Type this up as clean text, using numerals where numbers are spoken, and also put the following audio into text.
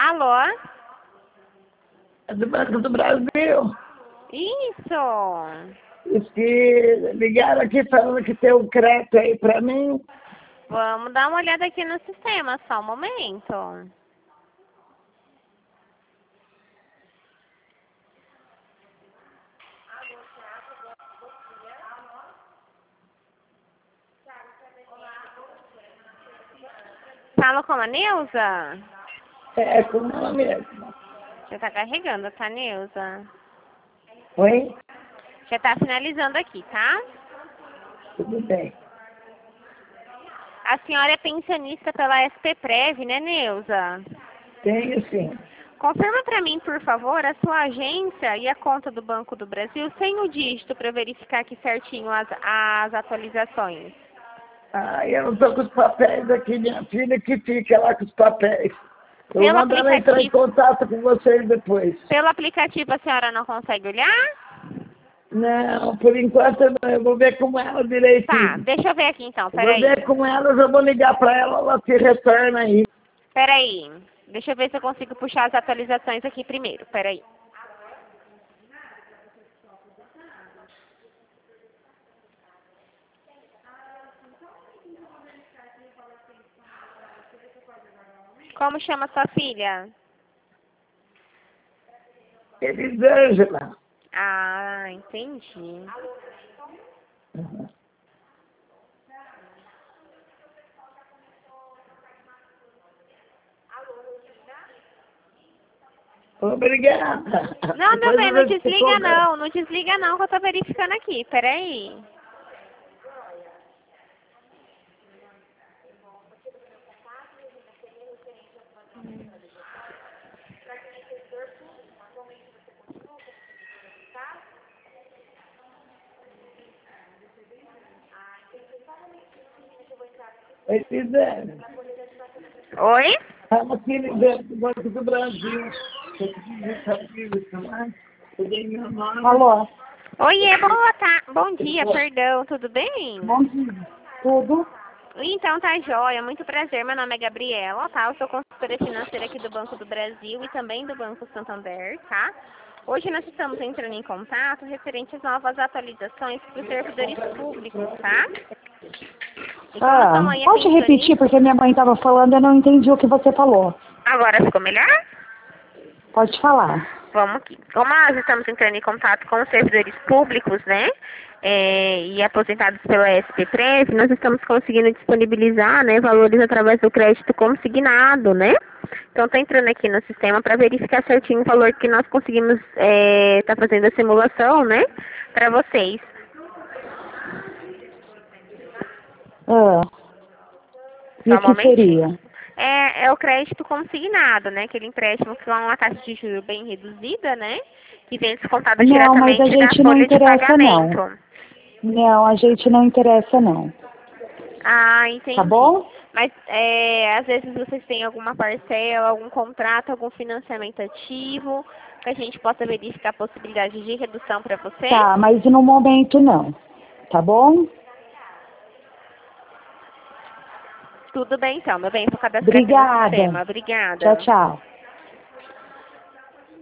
Alô? É do Banco do Brasil. Isso. Diz que ligaram aqui falando que tem um crédito aí pra mim. Vamos dar uma olhada aqui no sistema, só um momento. Fala com a Neuza? É com ela mesma. Já tá carregando, tá, Neuza? Oi? Já tá finalizando aqui, tá? Tudo bem. A senhora é pensionista pela SPPrev, né, Neuza? Tenho sim. Confirma para mim, por favor, a sua agência e a conta do Banco do Brasil sem o dígito para verificar aqui certinho as atualizações. Ah, eu não tô com os papéis aqui, minha filha que fica lá com os papéis. Eu vou Pelo mandar ela entrar em aplicativo, contato com vocês depois. pelo aplicativo a senhora não consegue olhar? Não, por enquanto não. Eu vou ver com ela Tá, direitinho. deixa eu ver aqui então, Eu vou peraí. ver com ela, eu já vou ligar pra ela, ela se retorna aí. Peraí, deixa eu ver se eu consigo puxar as atualizações aqui primeiro, peraí. Como chama sua filha? Elisângela. Ah, entendi. Uhum. Obrigada. Não, meu Depois bem, a não gente se desliga conversa. não, não desliga não que eu tô verificando aqui, peraí. Elisângela. Oi? Estamos aqui ligando do Banco do Brasil. Peguei meu nome. Alô, Oiê, bom dia, perdão, tudo bem? bom dia. Tudo? Então tá jóia, muito prazer, meu nome é Gabriela, tá? Eu sou consultora financeira aqui do Banco do Brasil e também do Banco Santander, tá? Hoje nós estamos entrando em contato referente às novas atualizações para os servidores públicos, tá? E como sua mãe é Pode repetir, pensionista, porque minha mãe estava falando e eu não entendi o que você falou. agora ficou melhor? Pode falar. Vamos aqui. Como nós estamos entrando em contato com os servidores públicos, né? E aposentados pela SPPrev, nós estamos conseguindo disponibilizar, né, valores através do crédito consignado, né? Então, estou entrando aqui no sistema para verificar certinho o valor que nós conseguimos tá fazendo a simulação, né, para vocês. Ah, e Só o um que momentinho. seria? É o crédito consignado, né? Aquele empréstimo que é uma taxa de juros bem reduzida, né? Que vem descontado Não, mas a diretamente da gente não folha de interessa, não. pagamento. Não, a gente não interessa, não. Ah, Tá entendi. bom? Mas às vezes vocês têm alguma parcela, algum contrato, algum financiamento ativo, que a gente possa verificar a possibilidade de redução para vocês? Tá, mas no momento não. Tá bom? Tudo bem então, meu bem, vou cadastrar aqui no Obrigada. sistema. Tchau, Obrigada. tchau.